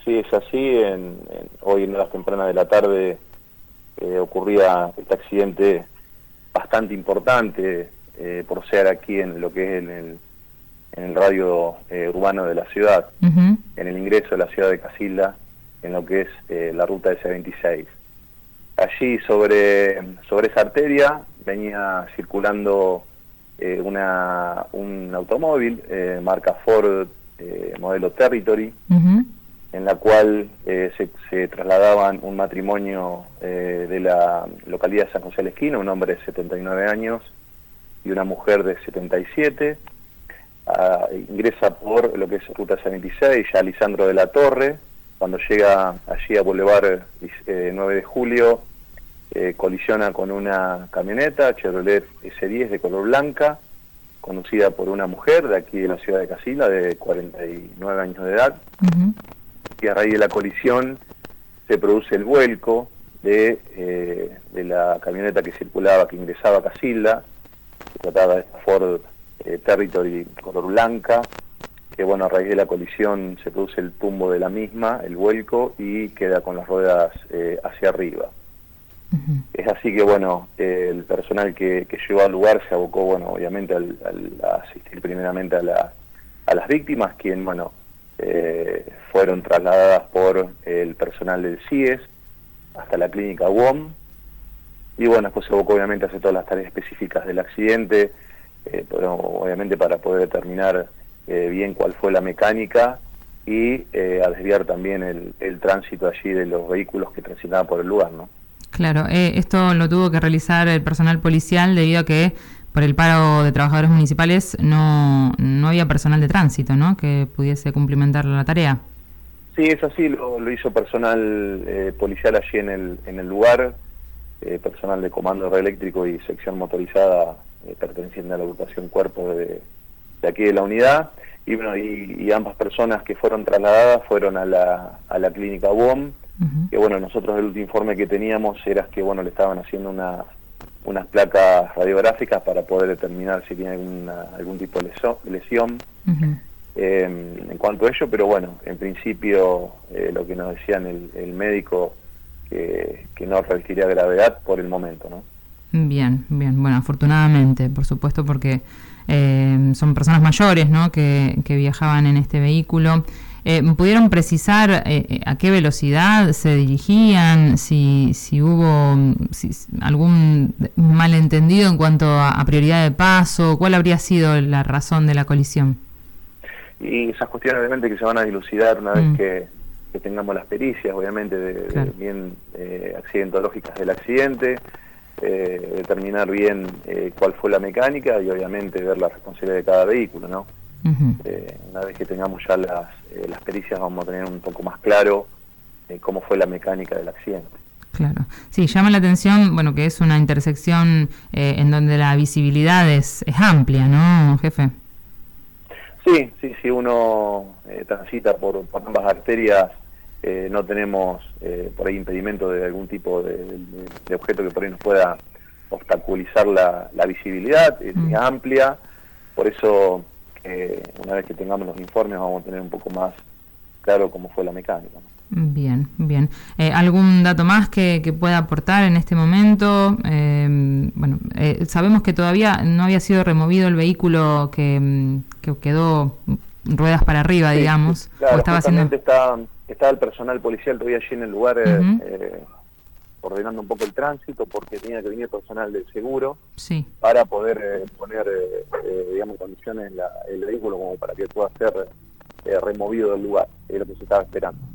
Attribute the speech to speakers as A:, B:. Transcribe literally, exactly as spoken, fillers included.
A: sí, es así. En, en, hoy en horas tempranas de la tarde eh, ocurría este accidente bastante importante eh, por ser aquí en lo que es en el, en el radio eh, urbano de la ciudad, uh-huh. en el ingreso de la ciudad de Casilda, en lo que es eh, la ruta ese veintiséis. Allí sobre, sobre esa arteria venía circulando eh, una, un automóvil eh, marca Ford eh, modelo Territory, uh-huh. en la cual eh, se, se trasladaban un matrimonio eh, de la localidad de San José de la Esquina, un hombre de setenta y nueve años y una mujer de setenta y siete. Ah, ingresa por lo que es ruta ese veintiséis, ya Lisandro de la Torre. Cuando llega allí a Boulevard eh, nueve de julio, eh, colisiona con una camioneta Chevrolet ese diez de color blanca, conducida por una mujer de aquí de la ciudad de Casilda, de cuarenta y nueve años de edad. Uh-huh. Y a raíz de la colisión se produce el vuelco de, eh, de la camioneta que circulaba, que ingresaba a Casilda. Se trataba de esta Ford eh, Territory color blanca, que bueno, a raíz de la colisión se produce el tumbo de la misma, el vuelco, y queda con las ruedas eh, hacia arriba. Uh-huh. Es así que bueno, eh, el personal que, que llegó al lugar se abocó, bueno, obviamente al, al, a asistir primeramente a, la, a las víctimas, quien, bueno, eh, fueron trasladadas por el personal del C I E S hasta la clínica U O M, y bueno, después se abocó obviamente a hacer todas las tareas específicas del accidente, eh, pero obviamente para poder determinar eh, bien cuál fue la mecánica y eh, a desviar también el, el tránsito allí de los vehículos que transitaban por el lugar, ¿no?
B: Claro, eh, esto lo tuvo que realizar el personal policial debido a que por el paro de trabajadores municipales no, no había personal de tránsito, ¿no?, que pudiese cumplimentar la tarea.
A: Sí, es así, lo, lo hizo personal eh, policial allí en el, en el lugar, eh, personal de comando eléctrico y sección motorizada eh, perteneciente a la agrupación Cuerpo de, de aquí de la unidad, y bueno, y, y ambas personas que fueron trasladadas fueron a la, a la clínica U O M. Uh-huh. Que bueno, nosotros el último informe que teníamos era que bueno, le estaban haciendo una, unas placas radiográficas para poder determinar si tiene alguna, algún tipo de lesión. Uh-huh. eh, en cuanto a ello, pero bueno, en principio eh, lo que nos decían el, el médico, que, que no revestiría gravedad por el momento, ¿no?
B: Bien, bien, bueno, afortunadamente, por supuesto, porque eh, son personas mayores, ¿no?, que, que viajaban en este vehículo. Eh, ¿Pudieron precisar eh, a qué velocidad se dirigían? Si, si hubo si, algún malentendido en cuanto a, a prioridad de paso, ¿cuál habría sido la razón de la colisión?
A: Y esas cuestiones obviamente que se van a dilucidar una mm. vez que, que tengamos las pericias, obviamente, de, claro. de bien eh, accidentológicas del accidente, eh, determinar bien eh, cuál fue la mecánica y obviamente ver la responsabilidad de cada vehículo, ¿no? Uh-huh. Eh, una vez que tengamos ya las, eh, las pericias vamos a tener un poco más claro eh, cómo fue la mecánica del accidente.
B: Claro, sí, llama la atención, bueno, que es una intersección eh, en donde la visibilidad es, es amplia, ¿no, jefe?
A: Sí, sí, si uno eh, transita por, por ambas arterias, eh, no tenemos eh, por ahí impedimento de algún tipo de, de, de objeto que por ahí nos pueda obstaculizar la, la visibilidad, es mm. amplia, por eso Eh, una vez que tengamos los informes vamos a tener un poco más claro cómo fue la mecánica, ¿no?
B: Bien, bien. Eh, ¿Algún dato más que, que pueda aportar en este momento? Eh, bueno, eh, sabemos que todavía no había sido removido el vehículo que, que quedó ruedas para arriba, sí, digamos.
A: Sí, claro,
B: ¿o estaba
A: justamente
B: haciendo...
A: está, está el personal policial todavía allí en el lugar eh, uh-huh. eh, ordenando un poco el tránsito porque tenía que venir personal del seguro
B: sí.
A: para poder eh, poner, eh, eh, digamos, en condiciones la, el vehículo como para que pueda ser eh, removido del lugar, es lo que se estaba esperando.